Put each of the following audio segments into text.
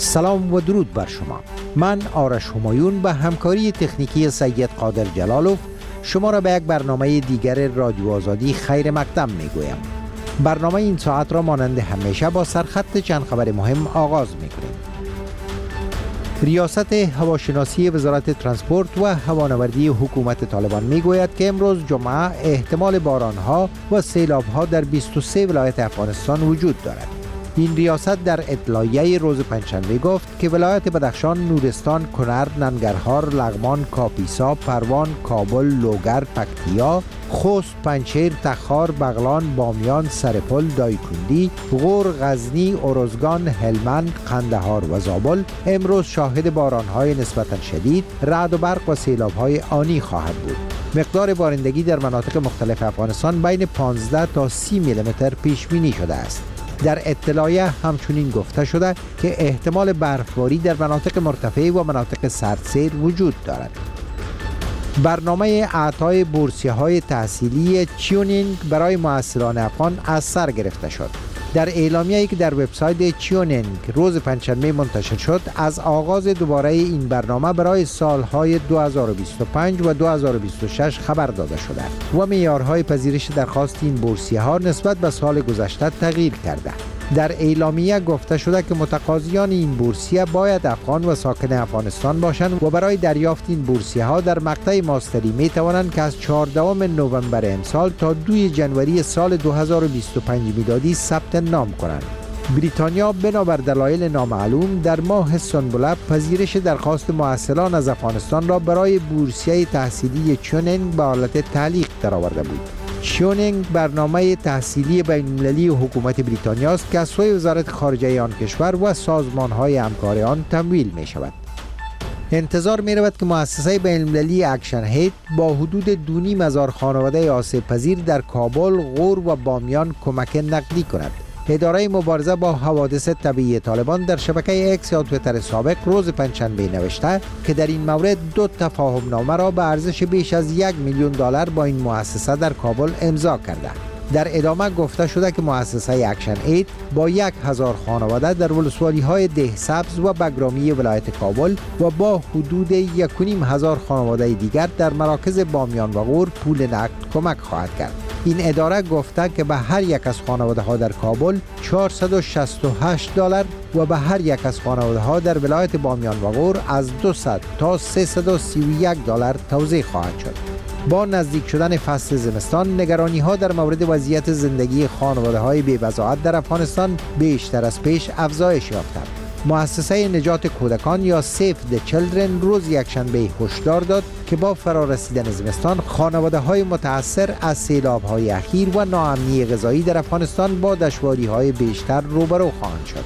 سلام و درود بر شما. من آرش همایون به همکاری تکنیکی سید قادر جلالوف شما را به یک برنامه دیگر رادیو آزادی خیر مقدم می گویم. برنامه این ساعت را مانند همیشه با سرخط چند خبر مهم آغاز می کنیم. ریاست هواشناسی وزارت ترانسپورت و هوانوردی حکومت طالبان می گوید که امروز جمعه احتمال بارانها و سیلابها در 23 ولایت افغانستان وجود دارد. این ریاست در اطلاعیه روز پنجشنبه گفت که ولایت بدخشان، نورستان، کنر، ننگرهار، لغمان، کاپیسا، پروان، کابل، لوگر، پکتیا، خوست، پنجشیر، تخار، بغلان، بامیان، سرپل، دایکنڈی، غور، غزنی، ارزگان، هلمند، قندهار و زابل امروز شاهد بارانهای نسبتا شدید، رعد و برق و سیلابهای آنی خواهد بود. مقدار بارندگی در مناطق مختلف افغانستان بین 15 تا 30 میلیمتر پیش بینی شده است. در اطلاعیه همچنین گفته شده که احتمال برفباری در مناطق مرتفع و مناطق سردسیر وجود دارد. برنامه اعطای بورسیه‌های تحصیلی چیونینگ برای محصلان افغان از سر گرفته شد. در اعلامیه‌ای که در وبسایت چیونینگ روز پنجشنبه منتشر شد، از آغاز دوباره این برنامه برای سالهای 2025 و 2026 خبر داده شده و معیارهای پذیرش درخواست این بورسیه‌ها نسبت به سال گذشته تغییر کرده. در اعلامیه گفته شده که متقاضیان این بورسیه باید افغان و ساکن افغانستان باشند و برای دریافت این بورسیه ها در مقطع ماستری می توانند که از 14 نوامبر امسال تا 2 جنوری سال 2025 میلادی ثبت نام کنند. بریتانیا بنابر دلایل نامعلوم در ماه سنبله پذیرش درخواست محصلان از افغانستان را برای بورسیه تحصیلی چیونینگ به حالت تعلیق درآورده بود. چیونینگ برنامه تحصیلی بین‌المللی حکومت بریتانیا است که از سوی وزارت خارجه آن کشور و سازمان‌های همکار آن تمویل می‌شود. انتظار می‌رود که مؤسسه بین‌المللی اکشن هید با حدود 2.5 خانواده آسیب پذیر در کابل، غور و بامیان کمک نقدی کند. اداره مبارزه با حوادث طبیعی طالبان در شبکه اکس یا تویتر سابق روز پنجشنبه نوشته که در این مورد 2 تفاهم نامه را به ارزش بیش از $1 میلیون با این مؤسسه در کابل امضا کرده. در ادامه گفته شده که مؤسسه اکشن اید با 1000 خانواده در ولسوالی‌های ده سبز و بگرامی ولایت کابل و با حدود 1500 خانواده دیگر در مراکز بامیان و غور پول نقد کمک خواهد کرد. این اداره گفته که به هر یک از خانواده ها در کابل $468 و به هر یک از خانواده ها در ولایت بامیان و غور از 200 تا $331 توزیع خواهد شد. با نزدیک شدن فصل زمستان، نگرانی ها در مورد وضعیت زندگی خانواده های بی‌وضاحت در افغانستان بیشتر از پیش افزایش یافت. مؤسسه نجات کودکان یا سیف د چیلدرن روز یکشنبه هشدار داد که با فرارسیدن زمستان خانواده‌های متأثر از سیلاب‌های اخیر و ناامنی غذایی در افغانستان با دشواری‌های بیشتر روبرو خواهند شد.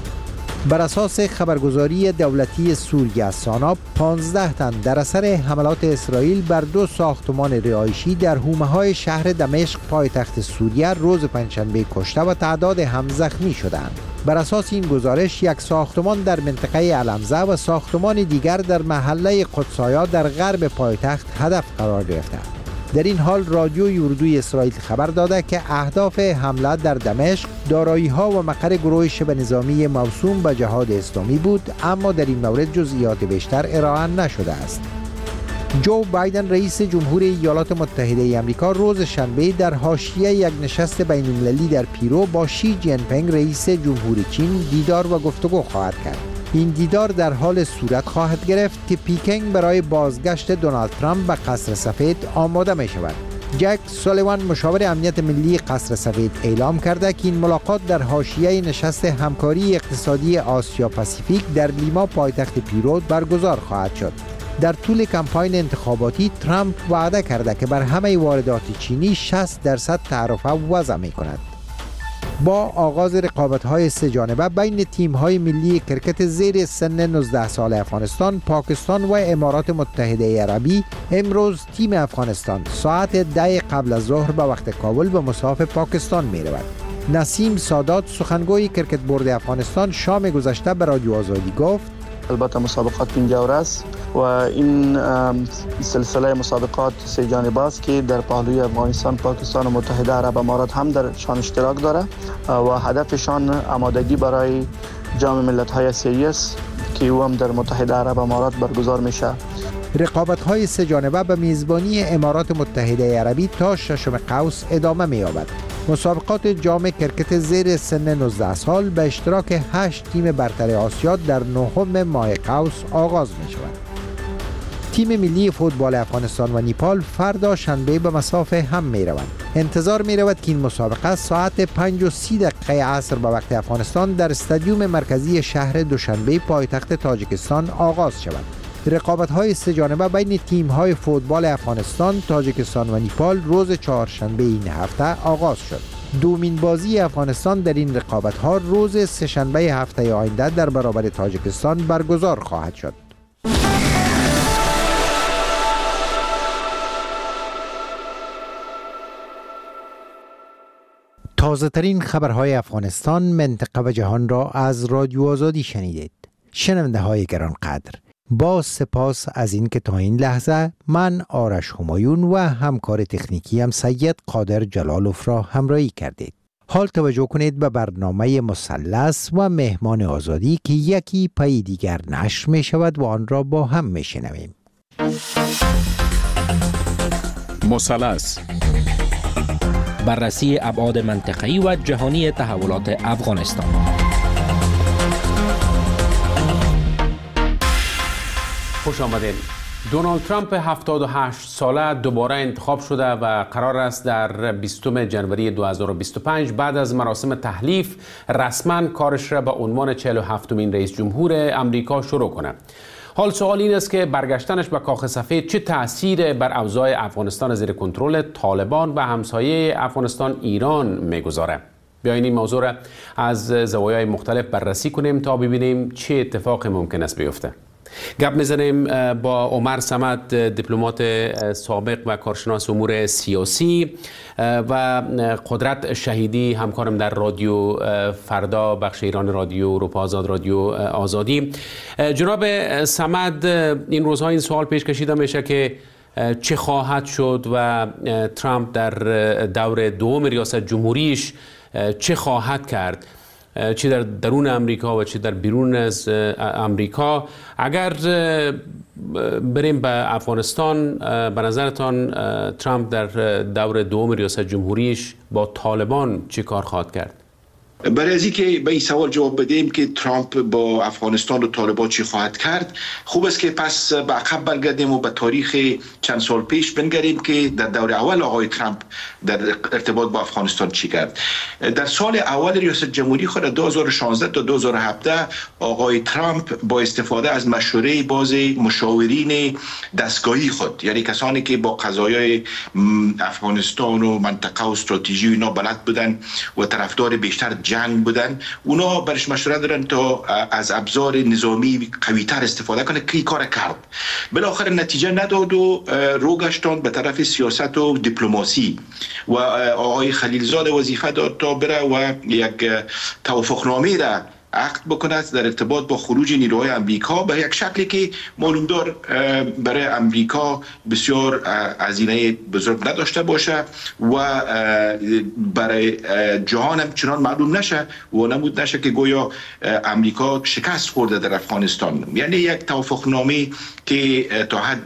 بر اساس خبرگزاری دولتی سوریه سانا، 15 تن در اثر حملات اسرائیل بر 2 ساختمان رهایشی در حومه‌های شهر دمشق پایتخت سوریه روز پنجشنبه کشته و تعداد هم زخمی شدند. بر اساس این گزارش، یک ساختمان در منطقه علمزه و ساختمان دیگر در محله قدسایا در غرب پایتخت هدف قرار گرفته. در این حال رادیوی اردوی اسرائیل خبر داده که اهداف حمله در دمشق دارایی‌ها و مقر گروه شبه نظامی موسوم به جهاد اسلامی بود، اما در این مورد جزئیات بیشتر ارائه نشده است. جو بایدن رئیس جمهور ایالات متحده آمریکا روز شنبه در حاشیه یک نشست بین‌المللی در پیرو با شی جین پینگ رئیس جمهور چین دیدار و گفتگو خواهد کرد. این دیدار در حال صورت خواهد گرفت که پیکینگ برای بازگشت دونالد ترامپ به قصر سفید آماده می شود. جک سولیوان مشاور امنیت ملی قصر سفید اعلام کرده که این ملاقات در حاشیه نشست همکاری اقتصادی آسیا پاسیفیک در لیما پایتخت پیرو برگزار خواهد شد. در طول کمپاین انتخاباتی ترامپ وعده کرده که بر همه واردات چینی 60% تعرفه وضع می کند. با آغاز رقابت‌های 3 جانبه بین تیم‌های ملی کرکت زیر سن 19 سال افغانستان، پاکستان و امارات متحده عربی، امروز تیم افغانستان ساعت 10 قبل از ظهر به وقت کابل به مساف پاکستان می‌رود. نسیم سادات سخنگوی کرکت بورد افغانستان شام گذشته به رادیو آزادی گفت: البته مسابقات 50 است و این سلسله مسابقات 3 جانبه است که در پهلوی افغانستان، پاکستان و متحده عرب امارات هم در شان اشتراک داره و هدفشان آمادگی برای جام ملت‌های سیریس که او هم در متحده عرب امارات برگزار میشه. رقابت‌های سه جانبه به میزبانی امارات متحده عربی تا 6 قوس ادامه می‌یابد. مسابقات جام کرکت زیر سن 19 سال به اشتراک 8 تیم برتر آسیا در 9 ماه قوس آغاز می‌شود. تیم ملی فوتبال افغانستان و نیپال فردا شنبه به مسافه هم می‌روند. انتظار می‌رود که این مسابقه ساعت 5:30 عصر به وقت افغانستان در استادیوم مرکزی شهر دوشنبه پایتخت تاجیکستان آغاز شود. رقابت‌های سه جانبه بین تیم‌های فوتبال افغانستان، تاجیکستان و نیپال روز چهارشنبه این هفته آغاز شد. دومین بازی افغانستان در این رقابت‌ها روز سه‌شنبه هفته آینده در برابر تاجیکستان برگزار خواهد شد. تازه ترین خبرهای افغانستان، منطقه و جهان را از رادیو آزادی شنیدید. شنونده های گرانقدر، با سپاس از این که تا این لحظه من آرش همایون و همکار تکنیکیم سید قادر جلالوف را همراهی کردید. حال توجه کنید به برنامه مثلث و مهمان آزادی که یکی پای دیگر نشر می شود و آن را با هم می شنویم. مثلث، بررسی ابعاد منطقه‌ای و جهانی تحولات افغانستان. خوش آمدید. دونالد ترامپ 78 ساله دوباره انتخاب شده و قرار است در 20 جنوری 2025 بعد از مراسم تحلیف رسما کارش را به عنوان 47مین رئیس جمهور امریکا شروع کنه. حال سوال این است که برگشتنش به کاخ سفید چه تأثیر بر اوضاع افغانستان زیر کنترل طالبان و همسایه افغانستان ایران میگذاره. بیاین این موضوع را از زوایای مختلف بررسی کنیم تا ببینیم چه اتفاقی ممکن است بیفته. گپ میزنیم با عمر صمد، دیپلمات سابق و کارشناس امور سیاسی، و قدرت شهیدی، همکارم در رادیو فردا، بخش ایران رادیو، اروپا آزاد، رادیو آزادی. جناب صمد، این روزها این سوال پیش کشیده میشه که چه خواهد شد و ترامپ در دور دوم ریاست جمهوریش چه خواهد کرد، چه در درون امریکا و چه در بیرون از امریکا. اگر بریم به افغانستان، به نظرتان ترامپ در دور دوم ریاست جمهوریش با طالبان چه کار خواهد کرد؟ برای از اینکه به این سوال جواب بدیم که ترامپ با افغانستان و طالبان چی خواهد کرد، خوب است که پس به عقب برگردیم و به تاریخ چند سال پیش بنگریم که در دور اول آقای ترامپ در ارتباط با افغانستان چی کرد. در سال اول ریاست جمهوری خود 2016 تا 2017 آقای ترامپ با استفاده از مشوره باز مشاورین دستگاهی خود، یعنی کسانی که با قضایای افغانستان و منطقه و استراتژی اینا بلد بودن و طرفدار بیشتر جنگ بودن، اونا برش مشورت دارن تا از ابزار نظامی قوی‌تر استفاده کنه که کار کرد. بالاخره نتیجه نداد و رو گشتان به طرف سیاست و دیپلماسی و آقای خلیلزاده وظیفه داد تا بره و یک توافقنامه را عقد بکنه در ارتباط با خروج نیروهای امریکا به یک شکلی که معلوم دار برای امریکا بسیار هزینه بزرگ نداشته باشه و برای جهان هم چنان معلوم نشه و نمود نشه که گویا امریکا شکست خورده در افغانستان. یعنی یک توافقنامه که تا حد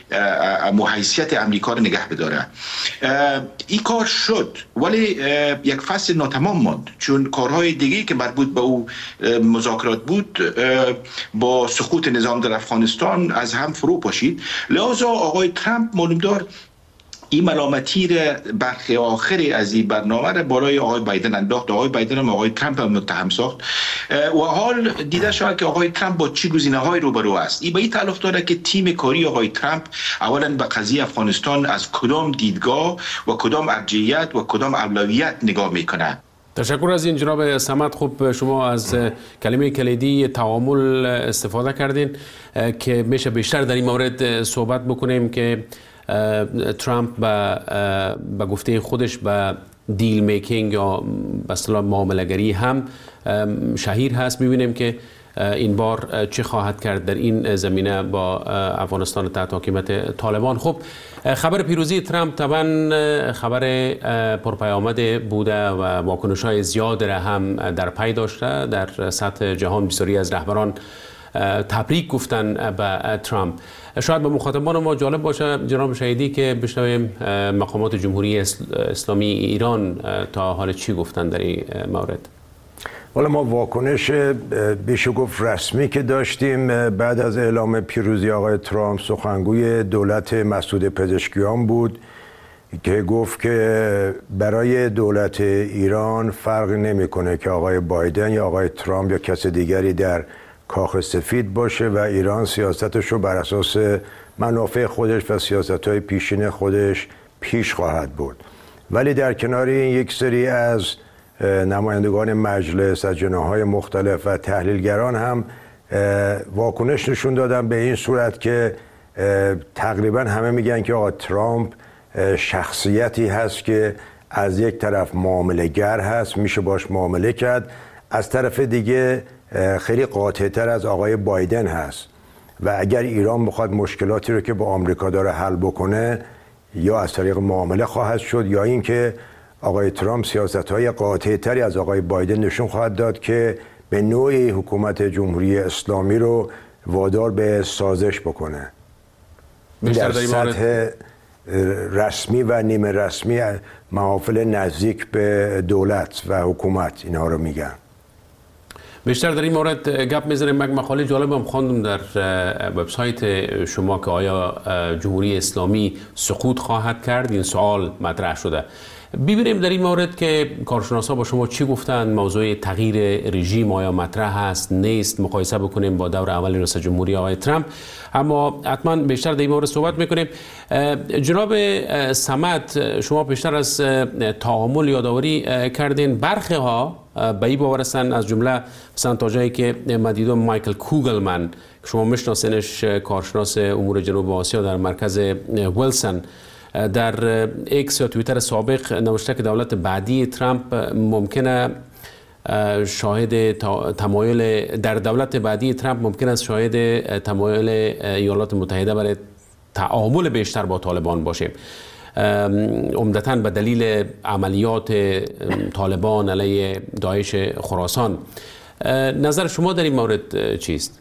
حیثیت امریکا رو نگه بداره. این کار شد، ولی یک فصل ناتمام ماند، چون کارهای دیگه که مربوط به او مذاکرات بود با سقوط نظام در افغانستان از هم فرو پاشید. لذا آقای ترامپ معلوم دار این ملامتی را برخی آخری از این برنامه را برای آقای بایدن انداخت. آقای بایدن هم آقای ترامپ هم متهم ساخت و حال دیده شد که آقای ترامپ با چه گزینه‌هایی روبرو است. این به این تعلق داره که تیم کاری آقای ترامپ اولا به قضیه افغانستان از کدام دیدگاه و کدام ارجحیت و کدام اولویت نگاه میکنه. تشکر از این جناب صمد. خوب شما از کلمه کلیدی تعامل استفاده کردین که میشه بیشتر در این مورد صحبت بکنیم که ترامپ به گفته خودش به دیل میکینگ یا به اصطلاح معامله‌گری هم شهیر هست. می‌بینیم که این بار چه خواهد کرد در این زمینه با افغانستان تحت حاکمیت طالبان. خب خبر پیروزی ترامپ طبعا خبر پرپیامد بوده و واکنش‌های زیاد را هم در پی داشته. در سطح جهان بسیاری از رهبران تبریک گفتن به ترامپ. شاید به مخاطبان ما جالب باشه جناب شهیدی که بشنویم مقامات جمهوری اسلامی ایران تا حال چی گفتن در این مورد. حالا ما واکنش بشه گفت رسمی که داشتیم بعد از اعلام پیروزی آقای ترامپ، سخنگوی دولت مسعود پزشکیان بود که گفت که برای دولت ایران فرقی نمیکنه که آقای بایدن یا آقای ترامپ یا کس دیگری در کاخ سفید باشه و ایران سیاستش رو بر اساس منافع خودش و سیاست‌های پیشین خودش پیش خواهد برد. ولی در کنار این یک سری از نمایندگان مجلس از جناح‌های مختلف و تحلیلگران هم واکنش نشون دادن به این صورت که تقریبا همه میگن که آقا ترامپ شخصیتی هست که از یک طرف معامله‌گر هست، میشه باش معامله کرد، از طرف دیگه خیلی قاطع‌تر از آقای بایدن هست و اگر ایران بخواد مشکلاتی رو که با آمریکا داره حل بکنه یا از طریق معامله خواهد شد یا اینکه آقای ترامپ سیاست‌های قاطع‌تری از آقای بایدن نشون خواهد داد که به نوعی حکومت جمهوری اسلامی رو وادار به سازش بکنه. در سطح رسمی و نیمه رسمی محافل نزدیک به دولت و حکومت اینها رو میگن. بیشتر در این مورد گپ می‌زنیم. یک مقاله جالبم خواندم در وبسایت شما که آیا جمهوری اسلامی سقوط خواهد کرد؟ این سوال مطرح شده. ببینیم در این مورد که کارشناسا با شما چی گفتن. موضوع تغییر رژیم آیا مطرح است نیست، مقایسه بکنیم با دور اول رئیس جمهوری آقای ترامپ. اما حتما بیشتر در این مورد صحبت میکنیم. جناب صمد، شما بیشتر از تعامل یادآوری کردین. برخی ها به این باور هستند، از جمله مثلا تا جایی که من دیدم مایکل کوگلمن که شما میشناسینش، کارشناس امور جنوب آسیا در مرکز ویلسون، در ایکس یا توییتر سابق نوشته که دولت بعدی ترامپ ممکنه شاهد تمایل در دولت بعدی ترامپ ممکن است شاهد تمایل ایالات متحده برای تعامل بیشتر با طالبان باشیم، عمدتاً به دلیل عملیات طالبان علیه داعش خراسان. نظر شما در این مورد چیست؟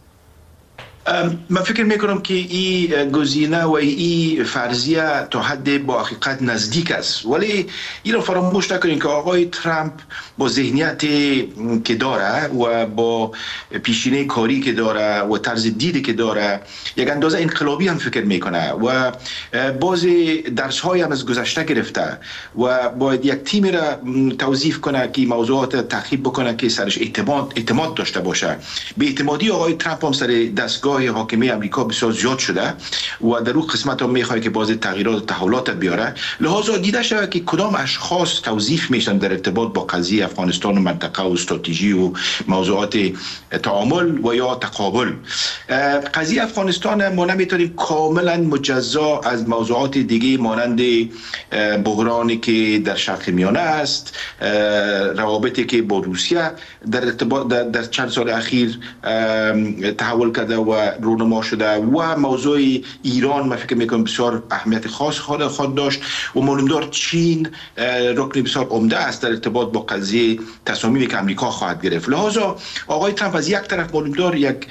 من فکر میکنم که این گزینه و این فرضیه تا حد با حقیقت نزدیک است، ولی این رو فراموش نکنید که آقای ترامپ با ذهنیت که داره و با پیشینه کاری که داره و طرز دیدی که داره یک اندازه انقلابی هم فکر میکنه و باز درس های هم از گذشته گرفته و باید یک تیم را توظیف کنه که موضوعات تعقیب بکنه که سرش اعتماد داشته باشه. به اعتمادی آقای ترامپ هم سر دستگاه حاکمیت امریکا بسیار زیاد شده و در اون قسمت هم میخواد که بعضی تغییرات و تحولات بیاره. لحاظا دیده شده که کدام اشخاص توظیف میشن در ارتباط با قضیه افغانستان و منطقه و استراتژی و موضوعات تعامل و یا تقابل. قضیه افغانستان ما نمیتونیم کاملا مجزا از موضوعات دیگه مانند بحرانی که در شرق میانه است، روابطی که با روسیه در ارتباط در چند سال اخیر تحول کرده و رونما شده و موضوع ایران، من فکر میکنم بسیار اهمیت خاص خود داشت و معلومدار چین رکن بسیار عمده است در ارتباط با قضیه تصامیمی که امریکا خواهد گرفت. لحاظا آقای ترامپ از یک طرف معلومدار یک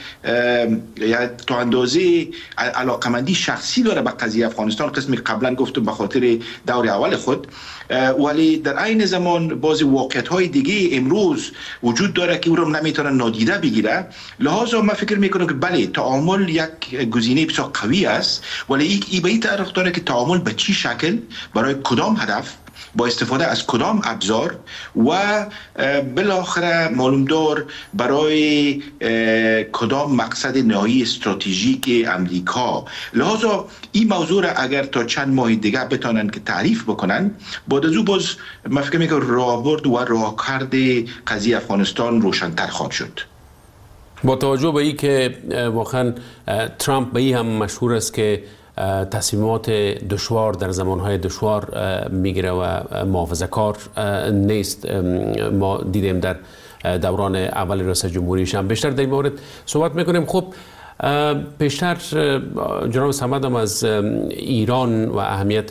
تا اندازه علاقمندی شخصی داره به قضیه افغانستان، قسمی قبلا گفتم به خاطر دور اول خود، ولی در عین زمان بعضی واقعیت‌های دیگه امروز وجود داره که او رو نمیتونه نادیده بگیره. لحاظا من فکر میکنم که بله، تعامل یک گزینه بسیار قوی است، ولی این به این طرف داره که تعامل به چی شکل، برای کدام هدف، با استفاده از کدام ابزار و بالاخره معلومدار برای کدام مقصد نهایی استراتژیک امریکا. لحاظا این موضوع را اگر تا چند ماه دیگه بتونن که تعریف بکنن، بعد از او باز من فکر میکنم راهبرد و راهکرد قضیه افغانستان روشن‌تر خواهد شد. با توجه به این که واقعا ترامپ به این هم مشهور است که تصمیمات دشوار در زمانهای دشوار میگیره و محافظه‌کار نیست. ما دیدیم در دوران اول ریاست جمهوریش هم بیشتر در این مورد صحبت میکنیم. خب بیشتر جناب صمد هم از ایران و اهمیت